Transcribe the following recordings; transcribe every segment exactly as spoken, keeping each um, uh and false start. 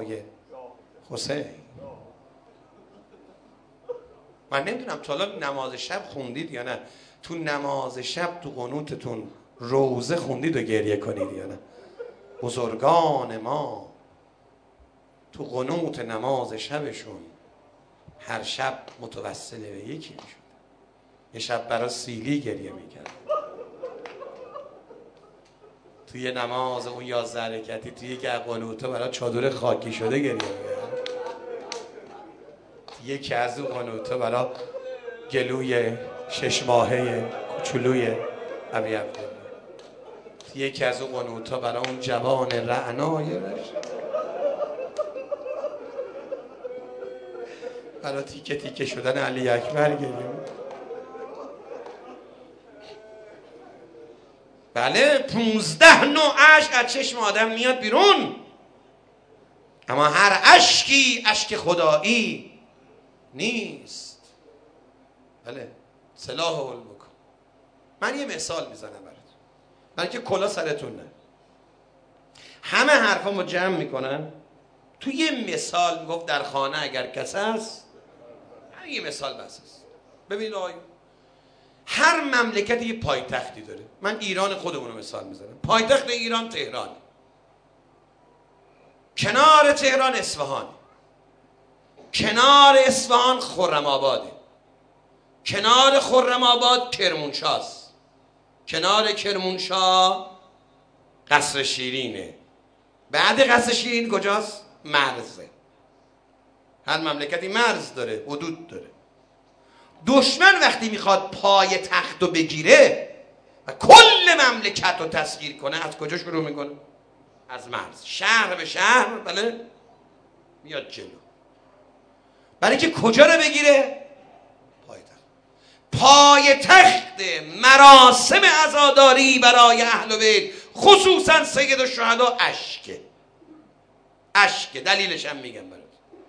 رعنای حسین. من نمیدونم تا حالا نماز شب خوندید یا نه؟ تو نماز شب تو قنوتتون روزه خوندید و گریه کنید یا نه؟ بزرگان ما تو قنوت نماز شبشون هر شب متوسل به یکی میشد. یه شب برای سیلی گریه میکرد، توی نماز اون یازده رکعتی توی یکی از قنوت‌ها برای چادر خاکی شده گریه میکرد، یکی از اون قنوت‌ها برای گلوی شش ماهه کوچولوی ابی عبدالله، یکی از اون قنوت‌ها برای اون جوان رعنای برای تیکه تیکه شدن علی اکبر گریه. بله پونزده نوع اشک از چشم آدم میاد بیرون، اما هر اشکی اشک خدایی نیست. بله سلاح علم بکن. من یه مثال میزنم براتون، برای که کلا سرتون نه. همه حرفامو جمع میکنن تو یه مثال. میگفت در خانه اگر کس هست، همین یه مثال بس است. ببینید آقای هر مملکتی یه پایتختی داره. من ایران خودمون رو مثال میزنم. پایتخت ایران تهران، کنار تهران اصفهان، کنار اصفهان خرم آباده، کنار خرم آباد کرمانشاهست، کنار کرمانشاه قصر شیرینه، بعد قصر شیرین کجاست؟ مرزه. هر مملکتی مرز داره، حدود داره. دشمن وقتی میخواد پای تخت رو بگیره و کل مملکت رو تسخیر کنه، از کجا شروع میکنه؟ از مرز. شهر به شهر بله میاد جلو، برای که کجا رو بگیره؟ پای تخت. پای تخت مراسم عزاداری برای اهل بیت، خصوصا سید الشهدا اشکه. اشکه دلیلش هم میگم برات.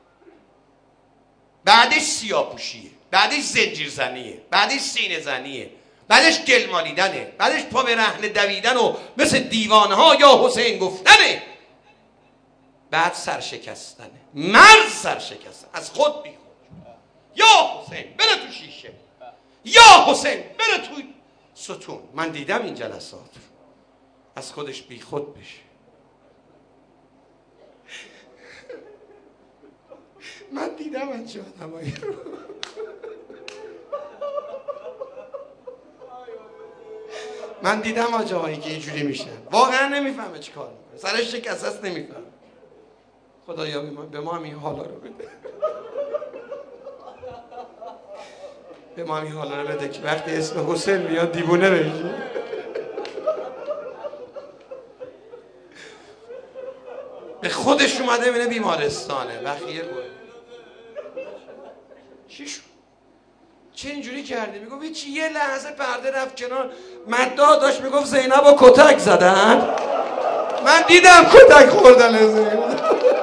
بعدش سیاه‌پوشیه، بعدش زنجیر زنیه، بعدش سینه زنیه، بعدش گل مالیدنه، بعدش پا به رهن دویدن و مثل دیوانها یا حسین گفتنه، بعد سرشکستنه. مرز سرشکستن از خود بی خود. یا حسین بره تو شیشه، یا حسین بره تو ستون. من دیدم این جلسات، از خودش بی خود بشه. من دیدم انجا آدمایی رو. من دیدم آجاهایی که اینجوری میشن، واقعا نمیفهمه چی کار میکنه، سرش شکست است نمیفهمه. خدایا به ما هم این حالا رو بده، به ما هم این حالا رو بده که وقتی اسم حسین میاد دیوونه بشی. به خودش اومده بینه بیمارستانه بخیه بود. چی شد؟ چه اینجوری کردی؟ میگفت چی؟ یه لحظه پرده رفت کنار، مدعا داشت میگفت زینب و کتک زدن. من دیدم کتک خوردن زینب.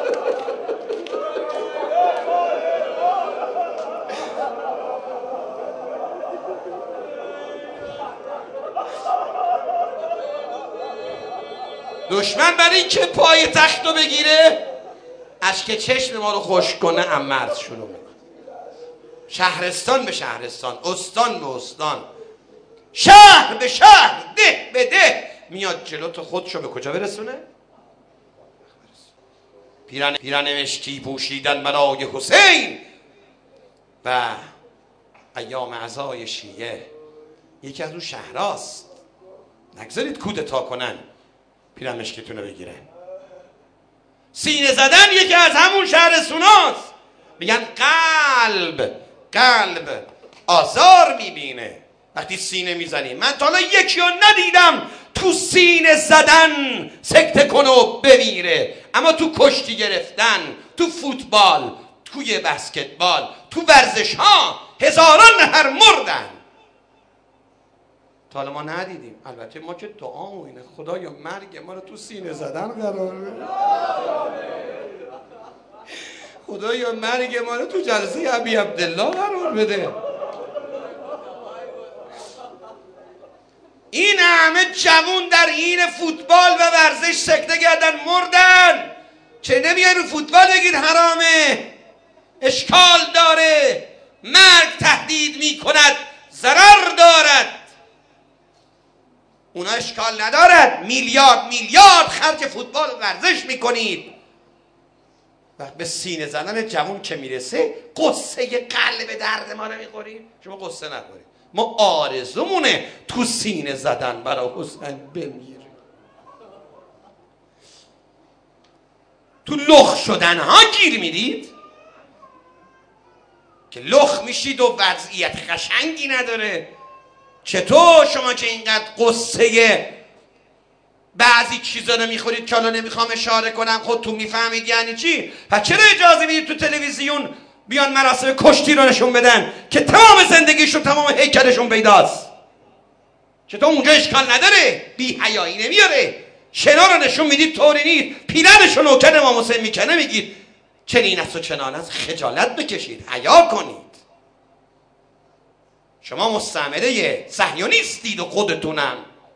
دشمن برای این که پای تخت رو بگیره، اشک چشم ما رو خشک کنه، امرز شروع میکنه. شهرستان به شهرستان، استان به استان، شهر به شهر، ده به ده میاد جلو تا خودشو به کجا برسونه؟ پیرن پیرنوشتی پوشیدن برای حسین و ایام عزای شیعه. یکی از اون شهراست، نگذارید کودتا کنن پیرنمشکیتون رو بگیرن. سینه زدن یکی از همون شهرستوناست. میگن قلب قلب آزار میبینه وقتی سینه میزنی. من تا حالا یکی رو ندیدم تو سینه زدن سکته کنه و بمیره، اما تو کشتی گرفتن، تو فوتبال، توی بسکتبال، تو ورزش ها هزاران نفر مردن. تا حالا ما ندیدیم. البته ما که دعا و اینه خدایا مرگ ما رو تو سینه زدن قرار بده، خدایا مرگ ما رو تو جلسه ابی عبدالله قرار بده. این همه جوون در این فوتبال و ورزش سکته کردن مردن. چه نمیای رو فوتبال بگید حرامه، اشکال داره، مرگ تهدید میکند، ضرر دارد. اونا اشکال ندارد، میلیارد میلیارد خرج فوتبال ورزش میکنید. وقت به سینه زدن جوان که میرسه قصه قلب درد ما رو میخوریم. شما قصه نخورید، ما آرزومونه تو سینه زدن برای حسین بمیره. تو لخ شدن ها گیر میدید که لخ میشید و وضعیت قشنگی نداره. چطور شما که اینقدر قصه بعضی چیزا رو میخورید که حالا نمیخوام اشاره کنم، خودتون میفهمید یعنی چی؟ پس چرا اجازه میدید تو تلویزیون بیان مراسم کشتی رو نشون بدن که تمام زندگیشون تمام هیکلشون پیداست؟ چطور اونجا اشکال نداره؟ بی حیایی نمیاره؟ شنا رو نشون میدید طوری نیست، پیرنش رو نوکر امام حسین میکنه میگید چنین است و چنان است. خجالت بکشید، حیا کنید. شما مستعمره صهیونیستید و خودتونم.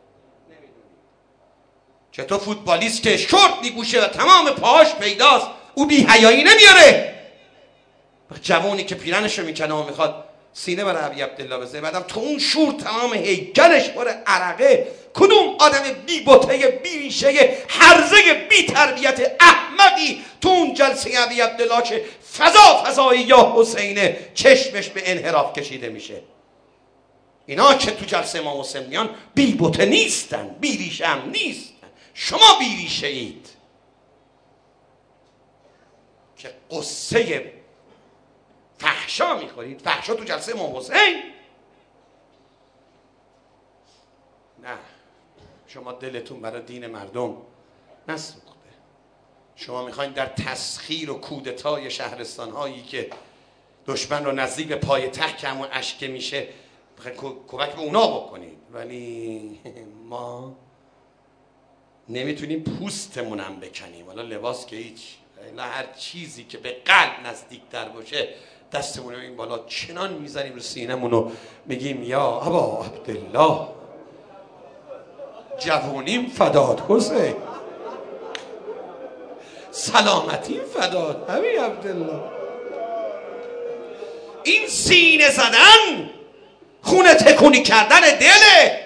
چطور فوتبالیست که شورت میپوشه و تمام پاهاش پیداست او بی حیایی نمیاره؟ جوانی که پیرنش رو میکنه و میخواد سینه برای ابی عبدالله بزنه، بعدم تو اون شور تمام هیکلش پر عرقه، کدوم آدم بی بطه بی ریشه هرزه بی تربیت احمقی تو اون جلسه ابی عبدالله که فضا فضای یا حسینه چشمش به انحراف کشیده میشه؟ اینا که تو جلسه امام حسین میان بی بطه نیستن، بی ریشه هم نیستن. شما بی ریشه اید که قصه فحشا میخورید. فحشا تو جلسه امام حسین؟ نه، شما دلتون برای دین مردم نسوخته. شما میخواین در تسخیر و کودتای شهرستان هایی که دشمن رو نزدیک به پای تخت که همون اشکه میشه کمک به اونا بکنید، ولی ما نمیتونیم پوستمونم بکنیم. حالا لباس که هیچ، هر چیزی که به قلب نزدیکتر باشه دستمون رو این بالا چنان میزنیم رو سینمون و میگیم یا ابا عبدالله جوونیم فداد حسین، سلامتیم فداد ابی عبدالله. این سینه زدن، خونه تکونی کردن دله.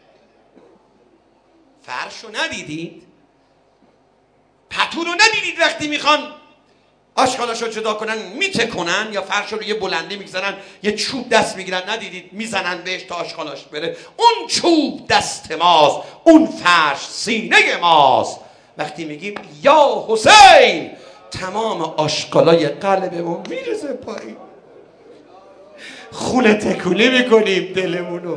فرشو ندیدید؟ پتو رو ندیدید وقتی میخوان آشغالاشو جدا کنن میتکنن یا فرش رو یه بلندی میگذارن یه چوب دست میگیرن؟ ندیدید؟ میزنن بهش تا آشغالاش بره. اون چوب دست ماست، اون فرش سینه ماست. وقتی میگیم یا حسین تمام آشغالای قلبمون میرزه پایین، خونه تکونی میکنیم دلمونو.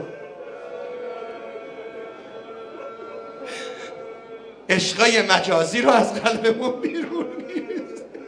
عشقای مجازی رو از قلبمون بیرون میریزه.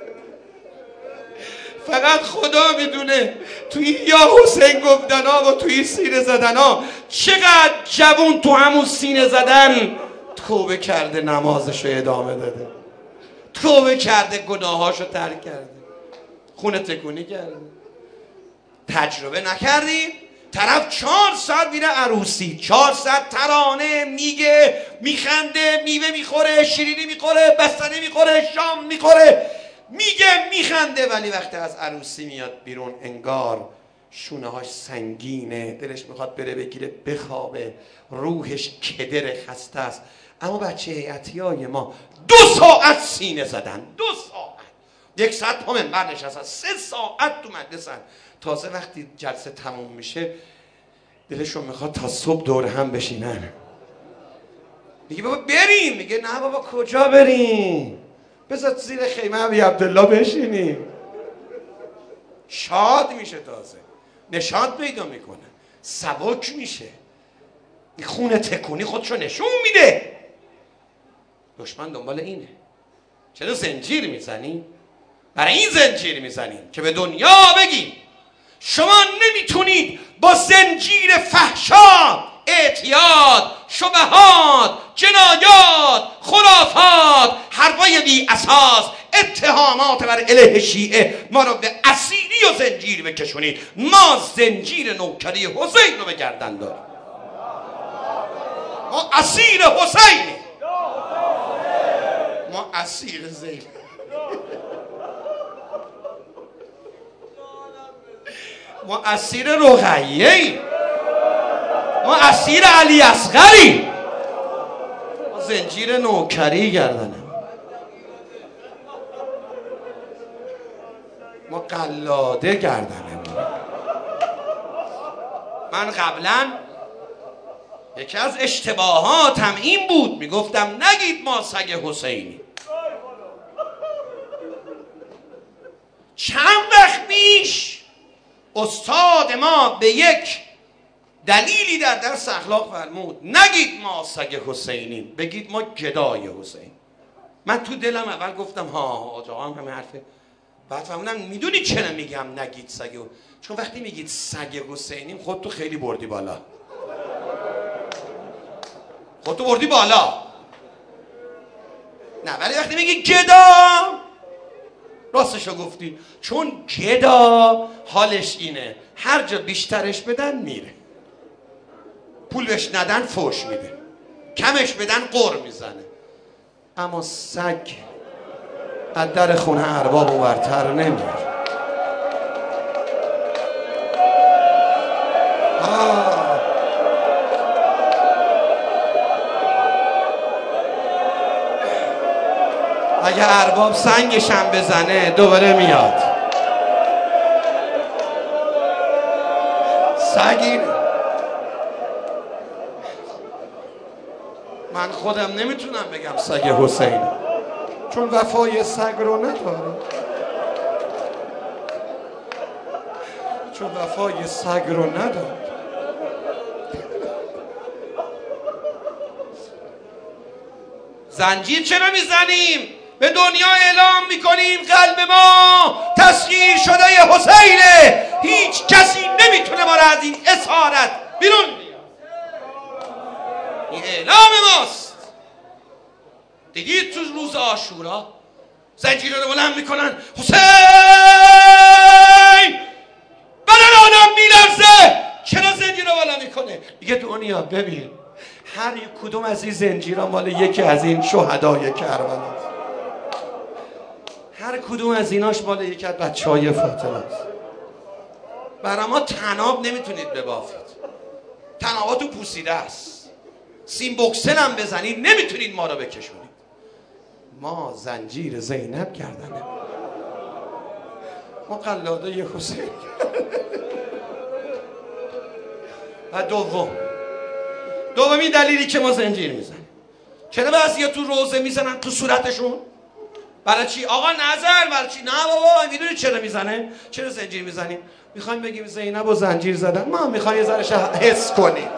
فقط خدا میدونه توی یا حسین گفتن ها و توی سینه زدن ها چقدر جوون تو همون سینه زدن توبه کرده، نمازش رو ادامه داده، توبه کرده، گناهاش رو ترک کرده، خونه تکونی کرده. تجربه نکردید؟ طرف چهار ساعت میره عروسی، چهار ساعت ترانه میگه، میخنده، میوه میخوره، شیرینی میخوره، بستنی میخوره، شام میخوره، میگه، میخنده، ولی وقتی از عروسی میاد بیرون انگار شونه هاش سنگینه، دلش میخواد بره بگیره بخوابه، روحش کدر خسته است. اما بچه هیئتیای ما دو ساعت سینه زدن، دو ساعت، یک ساعت پا منبر نشستن، سه ساعت تو مجلسن. تازه وقتی جلسه تموم میشه دلشون میخواد تا صبح دور هم بشینن. میگه بابا بریم، میگه نه بابا کجا بریم، بذار زیر خیمه ابی عبدالله بشینیم. شاد میشه، تازه نشاط پیدا میکنه، سبک میشه، خونه تکونی خودشو نشون میده. دشمن دنبال اینه. چرا زنجیر میزنیم؟ برای این زنجیر میزنیم که به دنیا بگیم شما نمیتونید با زنجیر فحشا، اعتیاد، شبهات، جنایات، خرافات، حرفای بی اساس، اتهامات بر علیه شیعه ما رو به اسیری و زنجیر بکشونید. ما زنجیر نوکری حسین رو به گردن داریم، ما اسیر حسینیم، ما اسیر زین. ما اسیر رقیه ایم، ما اسیر علی اصغریم، ما زنجیر نوکری گردنه، ما قلاده گردنه. من قبلا یکی از اشتباهاتم این بود، میگفتم نگید ما سگ حسینی. چند وقت پیش استاد ما به یک دلیلی در درس اخلاق فرمود نگید ما سگ حسینیم، بگید ما گدای حسین. من تو دلم اول گفتم ها آقا هم همه حرفه، بعد فهمیدم میدونی چرا میگم نگید سگ، چون وقتی میگید سگ حسینیم خود تو خیلی بردی بالا، خود تو بردی بالا. نه ولی وقتی میگی گدا راستشو گفتی، چون گدا حالش اینه هر جا بیشترش بدن میره، پول بهش ندن فوش میده، کمش بدن قر میزنه. اما سگ از در خونه ارباب اونورتر نمیره. اگه ارباب سنگش هم بزنه دوباره میاد. سگی من خودم نمیتونم بگم سگ حسین، چون وفای سگ رو نداره، چون وفای سگ رو نداره. زنجیر چرا میزنیم؟ به دنیا اعلام میکنیم قلب ما تسخیر شده حسینه، هیچ کسی نمیتونه ما را از این اسارت بیرون بیاد. این اعلام ماست. دیدید تو روز عاشورا زنجیر رو بلند میکنن حسین بدن آدم میلرزه. چرا زنجیر رو بلند میکنه؟ میگه دنیا ببین هر یک کدوم از این زنجیرها مال یکی از این شهدای کربلا، هر کدوم از ایناش مال یکی از بچهای فاطمه است. برای ما طناب نمیتونید ببافید، طناباتون پوسیده است. سیم بوکسن هم بزنید نمیتونید ما رو بکشونید. ما زنجیر زینب گردنه، ما قلاده ی حسین. و دوم دومی دلیلی که ما زنجیر میزنیم، چرا بعضیا تو روزه میزنن تو صورتشون؟ برای چی؟ آقا نظر برای چی؟ نه بابا میدونی چرا میزنه؟ چرا زنجیر میزنیم؟ میخوایم بگیم زینب و زنجیر زدن، ما میخوایم یه ذره حس کنیم.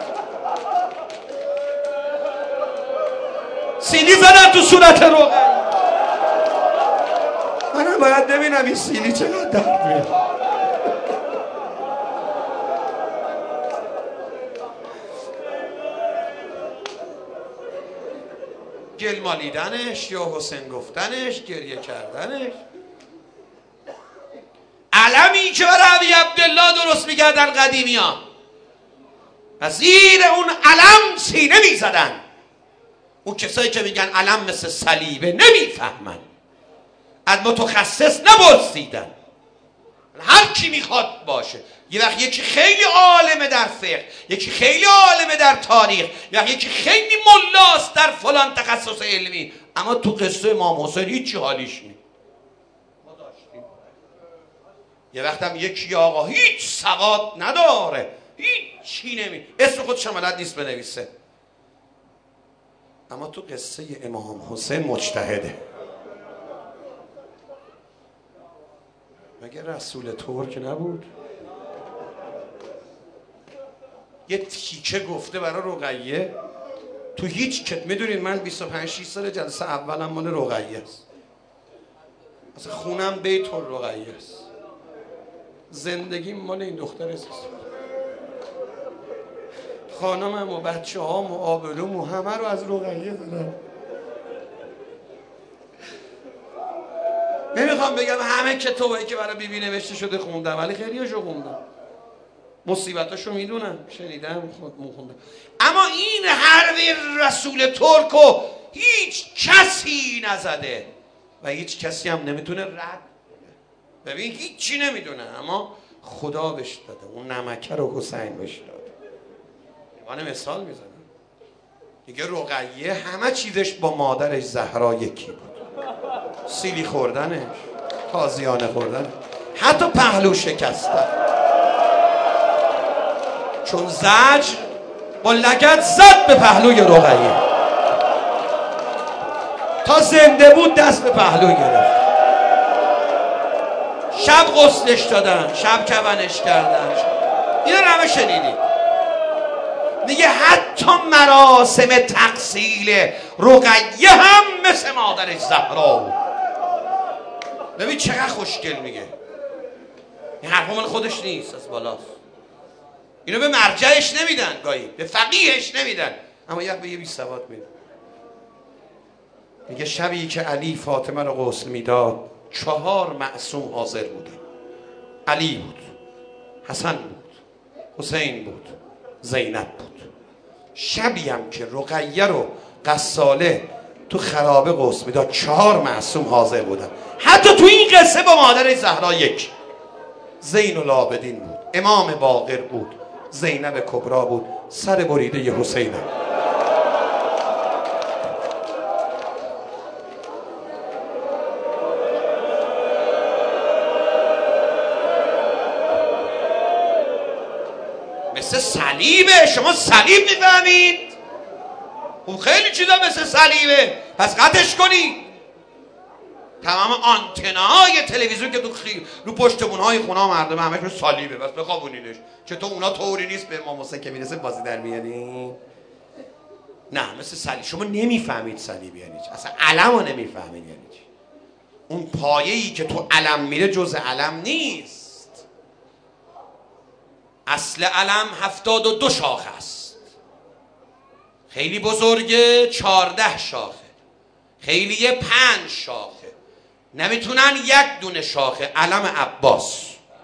سیلی زدن تو صورت روغن، منم باید ببینم این سیلی چقدر درد میاد. گل مالیدنش یا حسین گفتنش، گریه کردنش، علمی که برای ابی عبدالله درست میکردن قدیمی ها و زیر اون علم سینه میزدن. اون کسایی که میگن علم مثل صلیبه نمیفهمن، از متخصص نپرسیدن، هر کی میخواد باشه. یه وقت یکی خیلی عالمه در فقه، یکی خیلی عالمه در تاریخ، یا یکی خیلی ملاست در فلان تخصص علمی، اما تو قصه امام حسین هیچی حالیش نیست. ما داشتیم یه وقت هم یکی آقا هیچ سواد نداره، هیچی نمی اسم خودش هم بلد نیست بنویسه، اما تو قصه امام حسین مجتهده. مگه رسول ترک نبود؟ یه تیکه گفته برای رقیه تو هیچ کت. میدونید من بیست و پنج شش سال جلسه اولم مال رقیه است، مثلا خونم بیت رقیه است، زندگی مال این دختر است. خانمم و بچه هام و آبروم و همه رو از رقیه دارم. نمیخوام بگم همه کتابایی که برای بیبی نوشته شده خوندم، ولی خیلیاشو خوندم، مصیبتاشو میدونم، شنیدم، خوندم. اما این حرف رسول ترکو هیچ کسی نزده، و هیچ کسی هم نمیتونه رد. ببین هیچی نمیدونه، اما خدا بهش داده. اون نمکه رو حسین بهش داده. من مثال میزنم دیگه. رقیه همه چیزش با مادرش زهرا یکی بود. سیلی خوردنش، تازیانه خوردن، حتی پهلو شکستن. چون زجر با لگد زد به پهلوی رقیه، تا زنده بود دست به پهلو گرفت. شب غسلش دادن، شب کفنش کردن. اینا رو همه شنیدید. میگه حتی مراسم تغسیل رقیه هم مثل مادرش زهرا بود. ببین چقدر خوشگل میگه. این حرف مال خودش نیست، از بالاست. اینو به مرجعش نمیدن، گاهی به فقیهش نمیدن، اما یک به یه بی سواد میدن. میگه شبی که علی فاطمه رو غسل میداد، چهار معصوم حاضر بودن. علی بود، حسن بود، حسین بود، زینب بود. شبی هم که رقیه رو غساله تو خرابه غسل میداد، چهار معصوم حاضر بودن. حتی تو این قصه با مادر زهرا یک. زین العابدین بود، امام باقر بود، زینب کبرا بود، سر بریده ی حسین. مثل صلیبه. شما صلیب میفهمید؟ اون خیلی چیزا مثل صلیبه، پس قطعش کنید. تمام آنتنای تلویزیون که تو خی... رو پشت بونهای خونه مردم همش به صلیبه، بس بخوابونیدش. چطور اونا طوری نیست به امام حسین که میرسه بازی در میاری؟ نه، مثل صلیب. شما نمیفهمید صلیب یعنی چی، اصلا علم رو نمیفهمید یعنی چی. اون پایه‌ای که تو علم میره جز علم نیست. اصل علم هفتاد و دو شاخه است. خیلی بزرگه، چارده شاخه. خیلی پنج شاخه. نمیتونن یک دونه شاخه. علم عباس.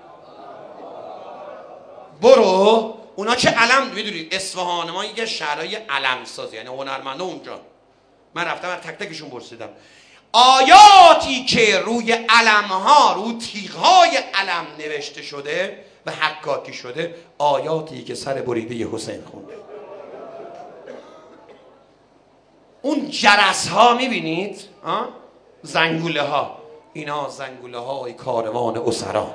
برو اونا چه علم میدونید. اصفهان ما یه شهرهای علم سازی، یعنی هنرمنده اونجا. من رفتم از تک تکشون پرسیدم آیاتی که روی علمها، رو تیغهای علم نوشته شده و حکاکی شده، آیاتی که سر بریده ی حسین خونده. اون جرس ها میبینید، زنگوله ها، اینا زنگوله های کاروان اسرا.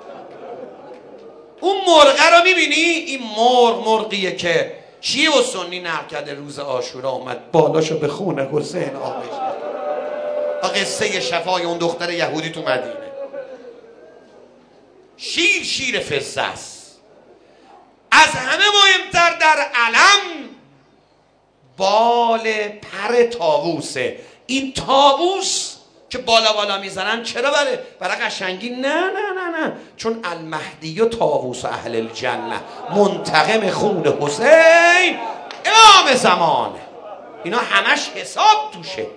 اون مرغه رو میبینی؟ این مرغ مرغیه که شیعه و سنی نقل کرده روز عاشورا اومد بالاشو به خون حسین آغشت. قصه شفای اون دختر یهودی تو مدینه. شیر شیر فزه است. از همه مهمتر در علم بال پر طاووسه. این طاووس که بالا بالا میزنن چرا؟ برای برای قشنگی؟ نه نه نه نه، چون المهدی و طاووس و اهل الجنه، منتقم خون حسین، امام زمانه. اینا همش حساب توشه،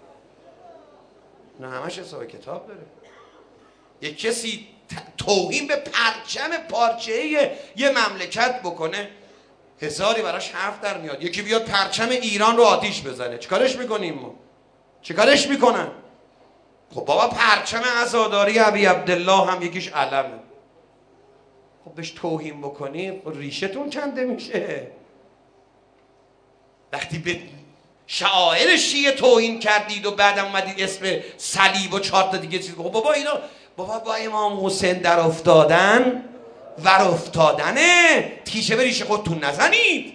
اینا همش حساب کتاب داره. یک کسی توهین به پرچم پارچه‌ای یه مملکت بکنه، هزاری براش حرف در میاد. یکی بیاد پرچم ایران رو آتیش بزنه، چیکارش میکنیم ما؟ چیکارش میکنن؟ خب بابا پرچم عزاداری ابی عبدالله هم یکیش علمه. خب بهش توهین بکنی ریشتون کنده میشه. وقتی به شعائر شیعه توهین کردید و بعدم اومدید اسم صلیب و چهار تا دیگه چیز، خب بابا اینا بابا با امام حسین در افتادن ور افتادنه، تیشه به ریشه خودتون نزنید.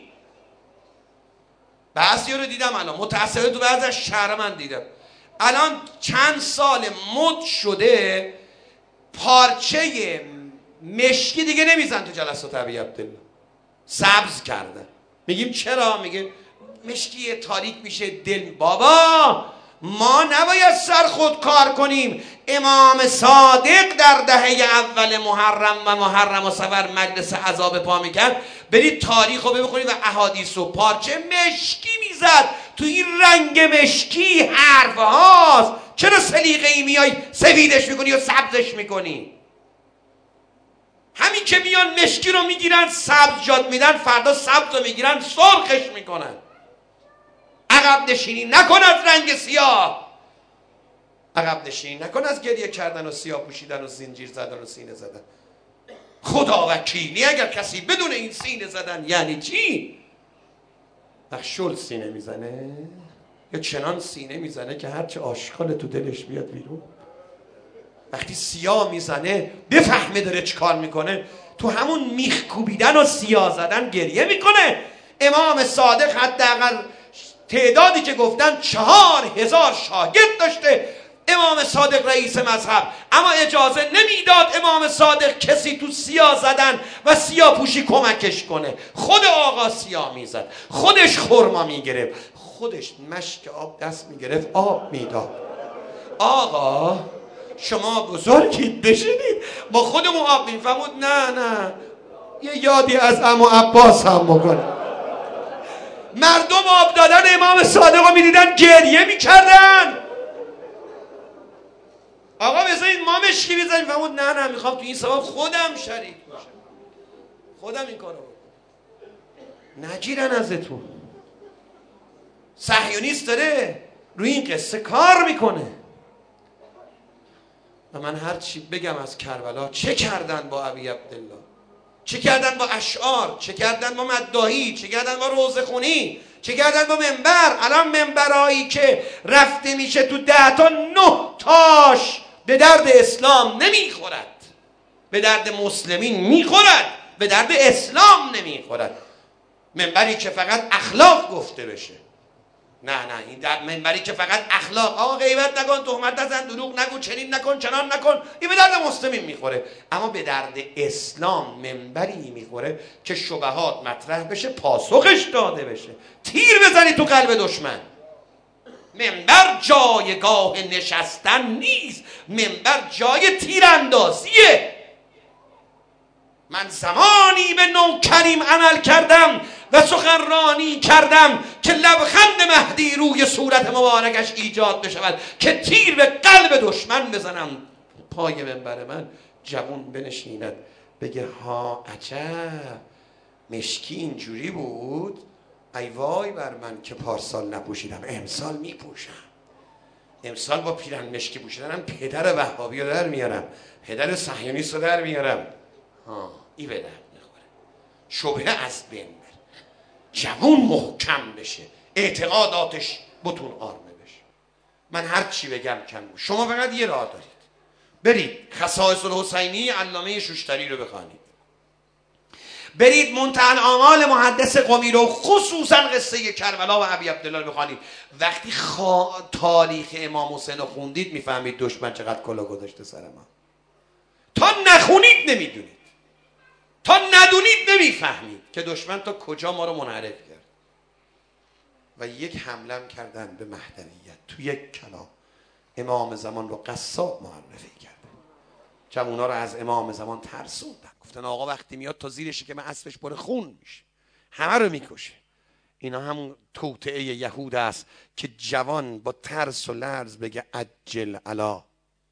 بعضی رو دیدم الان متأسفانه تو بعضی از شهر من دیدم الان چند سال مد شده پارچه مشکی دیگه نمیزن تو جلسات ابی عبدالله، سبز کردن. میگیم چرا؟ میگه مشکی تاریک میشه دل. بابا ما نباید سر خود کار کنیم. امام صادق در دهه اول محرم و محرم و صفر مجلس عزا پا میکرد. برید تاریخ رو بخونید و احادیث و پارچه مشکی میزد. تو این رنگ مشکی حرف هاست، چرا سلیقه ای میای سفیدش میکنی و سبزش میکنی؟ همین که میان مشکی رو میگیرن سبز جاد میدن، فردا سبز رو میگیرن سرخش میکنن. عقب نشینی نکند رنگ سیاه. عقب نشین نکن از گریه کردن و سیاه پوشیدن و زنجیر زدن و سینه زدن. خدا وکیلی اگر کسی بدون این سینه زدن یعنی چی؟ شل سینه میزنه یا چنان سینه میزنه که هرچه آشغال تو دلش بیاد بیرون. وقتی سیاه میزنه بفهمه داره چی کار میکنه، تو همون میخ کوبیدن و سیاه زدن گریه میکنه. امام صادق حداقل تعدادی که گفتن چهار هزار شاگرد داشته امام صادق رئیس مذهب، اما اجازه نمیداد امام صادق کسی تو سیاه زدن و سیاه پوشی کمکش کنه. خود آقا سیاه میزد، خودش خرما میگرفت، خودش مشک آب دست میگرفت آب میداد. آقا شما بزرگید بشینید با خودمون آب میفهمود. نه نه یه یادی از عمو عباس هم بکنه. مردم آب دادن امام صادق رو میدیدن گریه میکردن. آقا بذارید ما مشکی بزنیم، فرمود نه نه میخوام تو این ثواب خودم شریک باشم، خودم این کارو بکنم، نگیرن ازتون. صهیونیست داره روی این قصه کار میکنه. و من هر چی بگم از کربلا، چه کردن با ابی عبدالله، چه کردن با اشعار، چه کردن با مداحی، چه کردن با روزه خونی، چه کردن با منبر. الان منبرایی که رفته میشه تو ده تا نه تاش به درد اسلام نمیخورد، به درد مسلمین میخورد، به درد اسلام نمیخورد. منبری که فقط اخلاق گفته بشه، نه نه این در منبری که فقط اخلاق، آقا غیبت نکن، تهمت نزن، دروغ نگو، چنین نکن، چنان نکن، این به درد مسلمین میخوره. اما به درد اسلام منبری میخوره که شبهات مطرح بشه، پاسخش داده بشه، تیر بزنی تو قلب دشمن. منبر جایگاه نشستن نیست، منبر جای تیراندازیه. من زمانی به نوکریم عمل کردم و سخنرانی کردم که لبخند مهدی روی صورت مبارکش ایجاد بشود، که تیر به قلب دشمن بزنم. پای منبر من جوون بنشیند بگه ها عجب مشکی اینجوری بود، ای وای بر من که پارسال نپوشیدم امسال میپوشم، امسال با پیرن مشکی پوشیدنم پدر وهابی رو در میارم، پدر صهیونیست رو در میارم. ها این به درد میخوره. شبهه از بین بره، جوون محکم بشه، اعتقاداتش بتون آرمه بشه. من هر چی بگم کم بود. شما فقط یه راه دارید، برید خصائص الحسینی علامه شوشتری رو بخوانید، برید منتهی الآمال محدث قمی رو، خصوصا قصه کربلا و ابی عبدالله رو بخوانید. وقتی خا... تاریخ امام حسین رو خوندید میفهمید دشمن چقدر کلا گذاشته سر ما. تا نخونید نمیدونید، تا ندونید نمیفهمید که دشمن تا کجا ما رو منحرف کرد. و یک حملم کردن به مهدویت، تو یک کلام امام زمان رو قصاب معرفی کرد، جوونا رو از امام زمان ترسوندن، گفتن آقا وقتی میاد تا زیرش که من اسبش پر خون میشه، همه رو میکشه. اینا همون توطئه یهود است که جوان با ترس و لرز بگه عجل علا،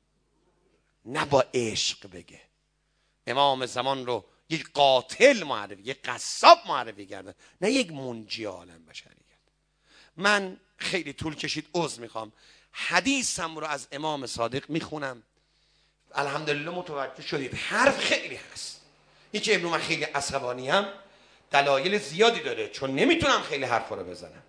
نه با عشق بگه. امام زمان رو یک قاتل معرفی، یک قصاب معرفی کردن، نه یک منجی عالم بشریت. من خیلی طول کشید، عذر میخوام. حدیثم رو از امام صادق میخونم، الحمدلله متوجه شدید حرف خیلی هست. این که امروز من خیلی عصبانی هم دلایل زیادی داره، چون نمیتونم خیلی حرف رو بزنم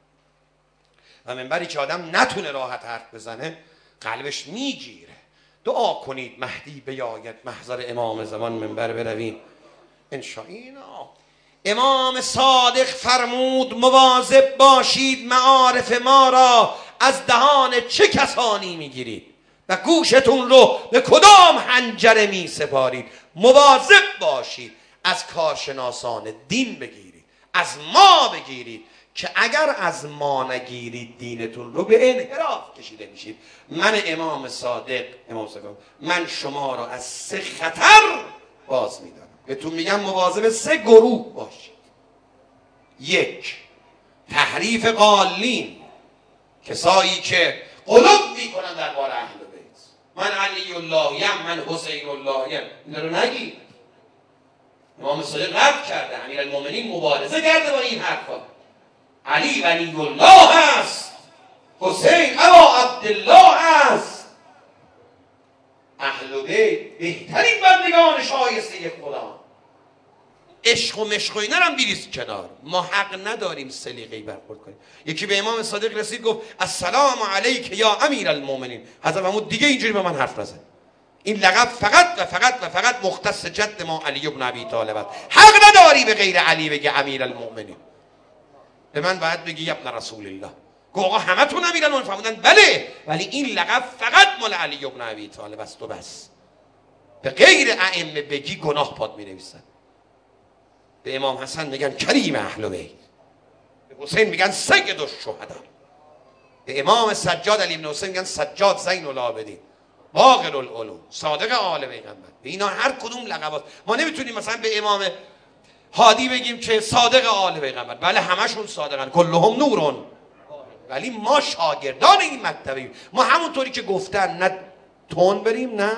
و منبری که آدم نتونه راحت حرف بزنه قلبش میگیره. دعا کنید مهدی بیاید محضر امام زمان منبر برویم انشاءالله. امام صادق فرمود مواظب باشید معارف ما را از دهان چه کسانی میگیرید و گوشتون رو به کدام حنجره می سپارید. مواظب باشید از کارشناسان دین بگیرید، از ما بگیرید، که اگر از ما نگیرید دینتون رو به انحراف کشیده میشید. من امام صادق امام صادق من شما رو از سه خطر باز میدارم. بهتون میگم مواظب سه گروه باشید. یک، تحریف قالین، کسایی که قلوب میکنن درباره اهل بیت، من علی اللهیم، من حسین اللهیم، این رو نگید. امام صادق رد کرده، امیرالمومنین مبارزه کرده با این حرفا. علی ولی الله است، حسین ابا عبدالله است. اهل بیت بهترین بندگان شایسته خدا. عشق و مشق و اینا هم بریز کنار. ما حق نداریم سلیقه‌ای برخورد کنیم. یکی به امام صادق رسید گفت السلام علیک یا امیر المؤمنین. حضرت محمود دیگه اینجوری به من حرف نزن. این لقب فقط و فقط و فقط مختص جد ما علی بن ابی طالب است. حق نداری به غیر علی بگی امیر المؤمنین. به من باید بگی ابن رسول الله. گفت آقا همتون امیرالمومنین فرمودن بله، ولی این لقب فقط مال علی بن ابی طالب است و بس. به غیر ائمه بگی گناه پات می‌نویسن. به امام حسن میگن کریم اهل بیت، به حسین میگن سید الشهدا، به امام سجاد علی بن حسین میگن سجاد زین العابدین، باقر العلوم، صادق آل پیغمبر. به اینا هر کدوم لقبات. ما نمیتونیم مثلا به امام هادی بگیم که صادق آل پیغمبر. بله همشون صادقن، کلهم نورون، ولی ما شاگردان این مکتبیم. ما همونطوری که گفتن نه تون بریم نه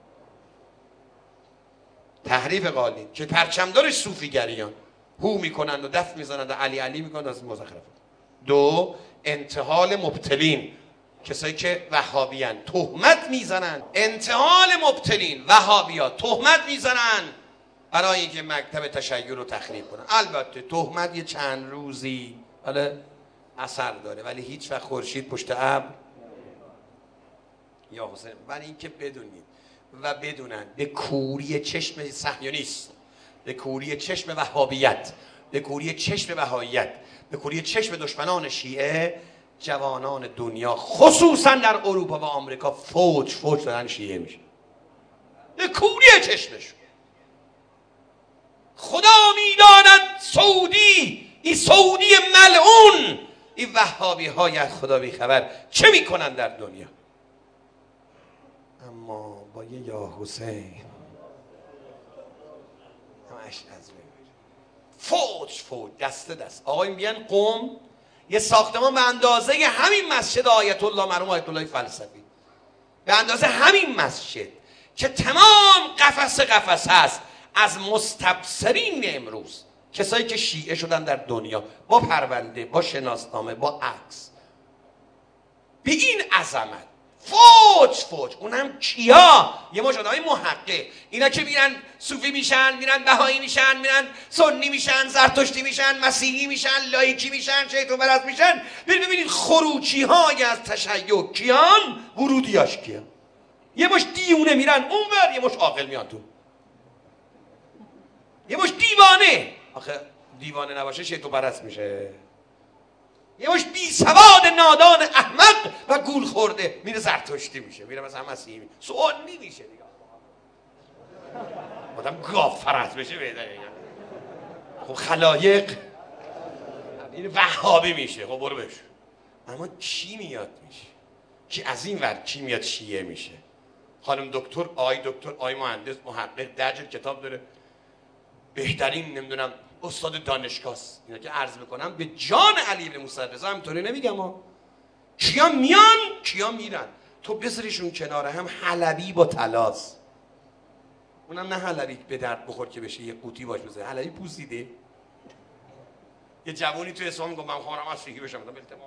تحریف قالین که پرچمدارش صوفیگریان هو میکنند و دف میزنند و علی علی میکنند از مزخرفات. دو، انتحال مبتلین، کسایی که وهابیان تهمت میزنن. انتحال مبتلین وهابیا تهمت میزنن برای اینکه مکتب تشیع رو تخریب کنن. البته تهمت یه چند روزی بله اثر داره، ولی هیچ وقت خورشید پشت ابر یا حسین. ولی اینکه بدونید و بدونن به کوری چشم صهیونیست، به کوری چشم وهابیت، به کوری چشم بهاییت، به کوری چشم دشمنان شیعه، جوانان دنیا خصوصا در اروپا و آمریکا فوج فوج دارن شیعه میشه. به کوری چشمشون. خدا میداند سعودی، این سعودی ملعون، این وهابی های از خدا بیخبر چه میکنن در دنیا. اما با یه یا حسین همش از فوج فوج دست دست. آقای میگن قم یه ساختمان به اندازه همین مسجد آیت الله مرحوم آیت الله فلسفی، به اندازه همین مسجد که تمام قفس قفس هست از مستبصرین امروز، کسایی که شیعه شدن در دنیا، با پرونده، با شناسنامه، با عکس، به این عظمت فوج فوج. اونم کیا؟ یه مجد های محقق. اینا که میرن صوفی میشن، میرن بهایی میشن، میرن سنی میشن، زرتشتی میشن، مسیحی میشن، لایکی میشن، شیطان پرست میشن. برید ببینید خروجی های از تشیع کیان، ورودیاش کیان. یه مش دیونه میرن اونور، یه مش عاقل میان تو. یه مش دیوانه، آخه دیوانه نباشه شیطان پرست میشه. یه مش بی سواد نادان احمق و گول خورده میره زرتشتی میشه، میره مثلا مسیحی میشه، سنی میشه دیگه. آدم گاف فرست بشه بهتره. خب خلایق این وهابی میشه، خب برو بشو. اما کی میاد میشه؟ کی از این ور کی میاد شیعه میشه؟ خانم دکتر، آی دکتر، آی مهندس، محقق، درجه کتاب داره، بهترین نمیدونم استاد دانشگاهست. اینا که عرض میکنم به جان علی بن موسی رضا همینطوری نمیگم ها. کیا میان کیا میرن. تو بذاریشون کنار هم. حلبی با طلاست، اونم نه حلبی به درد بخور که بشه یه قوطی باش بزنه، حلبی پوسیده. یه جوونی تو اسلام میگه من خواهرم از فیکی بشم، گفتم التماس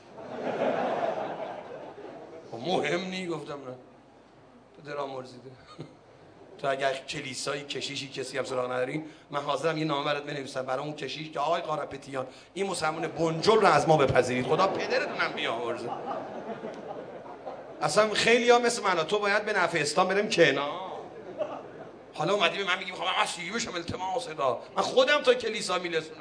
مهم نی، گفتم نه تو درام مرزیده. تو اگر کلیسایی کشیشی کسی هم سراغ نداری، من حاضرم یه نامه برات بنویسم برای اون کشیش که آقای قارپتیان این مسلمان بنجل رو از ما بپذیرید، خدا پدرتونم بیامرزه. اصلا خیلی ها مثل من تو باید به نفع اسلام بریم کنار. حالا اومدی به من میگی میخوام مسیحی بشم، التماس دا من خودم تا کلیسا میرسونم.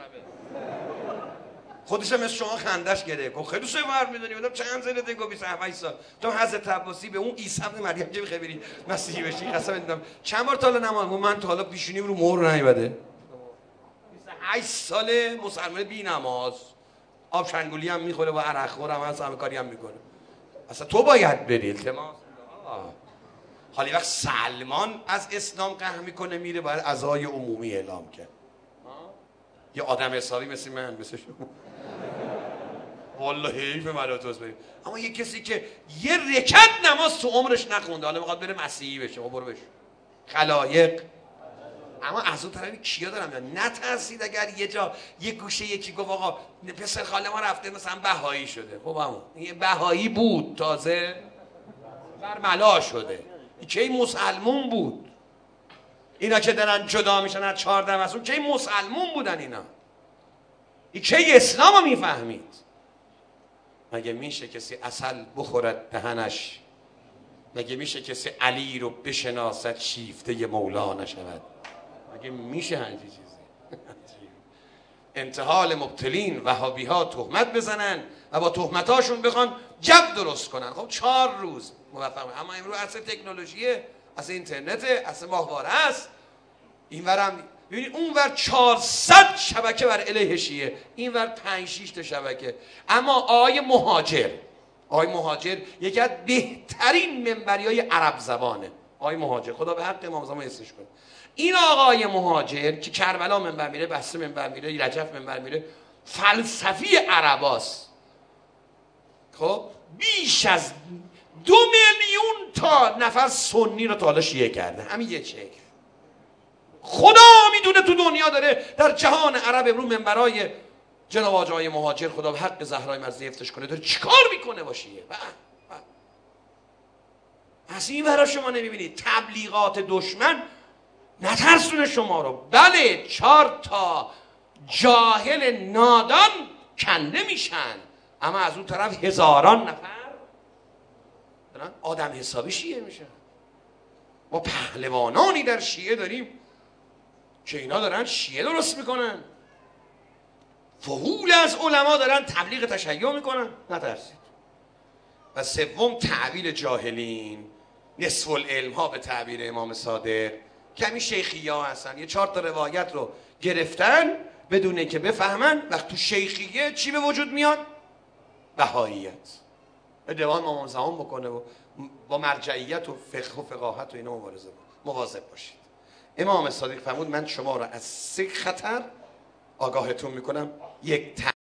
خودش هم مثل شما خندش گره. گفت خیلی سه ور میدونی بودم چند سالته؟ گفت بیست و هفت سال. تو حضرت عباسی به اون عیسی ابن مریم که میخوای بری مسیحی بشی قسم میدم چند بار تا حالا نماز من تا حالا پیشونی رو مهر نیومده. بیست و هشت ساله مسلمان بی نماز، آب شنگولی هم میخوره و عرق خور هم هست، همه کاری هم میکنه. اصلا تو باید بری التماس. حالا وقت سلمان از اسلام قهر میکنه میره باید عزای عمومی اعلام کرد. یه آدم حسابی مثل من مثل شما والله حیف ملاتوس بریم. اما یه کسی که یه رکعت نماز تو عمرش نخونده حالا میخواد بره مسیحی بشه، برو بشه. خلایق. اما از اون طرفی کیا دارم میاد نترسید اگر یه جا یه گوشه یکی گفت آقا پسر خاله ما رفته مثلا بهایی شده، خب همون یه بهایی بود تازه برملا شده، کی مسلمون بود؟ اینا که دارن جدا میشن از چهارده مسئول کی مسلمون بودن اینا؟ ای کی اسلام رو میفهمید؟ مگه میشه کسی عسل بخورد دهنش؟ مگه میشه کسی علی رو بشناسد شیفته مولا نشود؟ مگه میشه همچین چیزی؟ انتحال مبتلین وهابی ها تهمت بزنن و با تهمتاشون بخوان جب درست کنن. خب چهار روز موفق. اما امروز اصل تکنولوژیه، اصل اینترنته، اصل ماهواره است. این ورم ببینید اون ور چهارصد شبکه بر علیه شیعه، این ور پنج شش تا شبکه. اما آقای مهاجر، آقای مهاجر یکی از بهترین منبریای عرب زبانه. آقای مهاجر، خدا به حق امام زمان اسمش کنه. این آقای مهاجر که کربلا منبر میره، بصره منبر میره، رجف منبر میره، فلسفی عرباست. خب بیش از دو میلیون تا نفر سنی رو تا حالا شیعه کرده، همین یه شکل. خدا میدونه تو دنیا داره در جهان عرب امروز منبرای جناب آقای مهاجر، خدا به حق زهرای مرضی حفظش کنه، داره چیکار میکنه با شیعه؟ از این ورا شما نمیبینید تبلیغات دشمن نترسونه شما رو. بله چهار تا جاهل نادان کنده میشن، اما از اون طرف هزاران نفر دارن آدم حسابی شیعه میشن. ما پهلوانانی در شیعه داریم که اینا دارن شیعه درست میکنن، فهول از علما دارن تبلیغ تشیع میکنن. نترسید. و سوم تعویل جاهلین، نصف العلم ها به تعبیر امام صادق، کمی شیخی ها هستن، یه چهار تا روایت رو گرفتن بدون اینکه بفهمن. وقت تو شیخیه چی به وجود میاد؟ بهاییت. دیوان امام زمان بکنه و با مرجعیت و فقه و فقاهت و اینا مبارزه مواظب باشید. امام صادق فرمود من شما را از سه خطر آگاهتون میکنم. یک